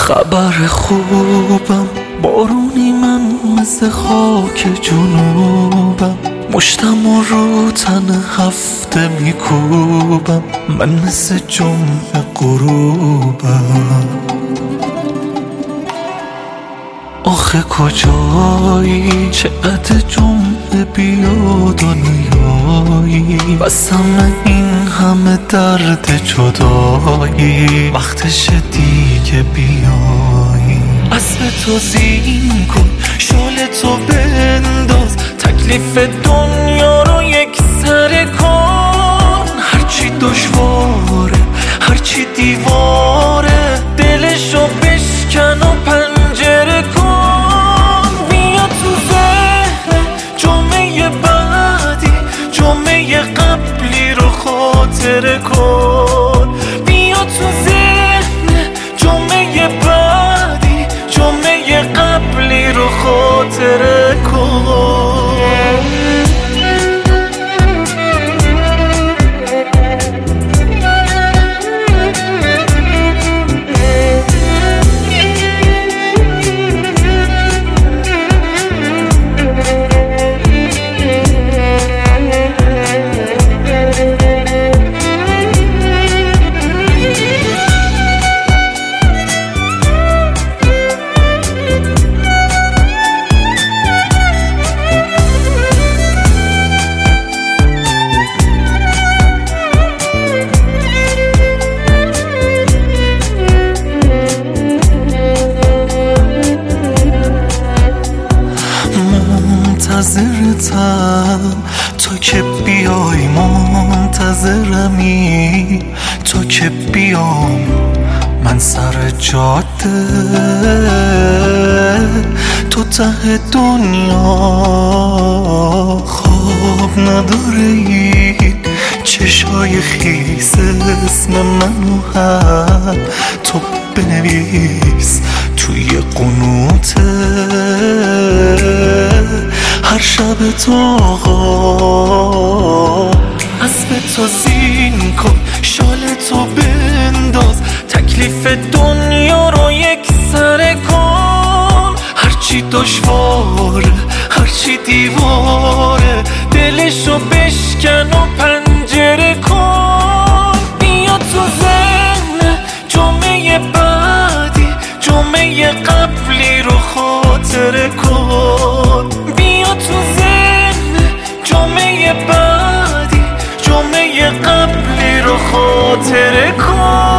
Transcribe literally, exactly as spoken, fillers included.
خبر خوبم، بارونی من مثل خاک جنوبم، مشتم و رو تن هفته میکوبم، من مثل جمعه غروبم. آخه کجایی چقدر جمعه بیاد و نیایی، بس همه این همه درد جدایی، وقتش دیگه بیایی. اسب تو زین کن، شال تو بنداز، تکلیف دنیا رو یک سره کن. هرچی دشواره، هرچی دیواره، دلشو بشکن و پنجره کن. بیا تو ذهن جمعه بعدی، جمعه قبلی رو خاطره کن. بیا تو ذهن جمعه بعدی، جمعه قبلی رو خاطره کن. منتظرتم تا که بیای، منتظرمی تا که بیام من سر جاده. تو ته دنیا خواب نداره این چشای خیس، اسم منو هم تو بنویس توی قنوته. هر شب تو آقا اسب تو زین کن، شال تو بنداز، تکلیف دنیا رو یک سره کن. هرچی دشواره، هرچی دیواره، دلشو بشکن و پنجره کن. بیا تو ذهن جمعه بعدی، جمعه قبلی رو خاطره کن. بیا تو ذهن جمعه بعدی، جمعه قبلی رو خاطره کن.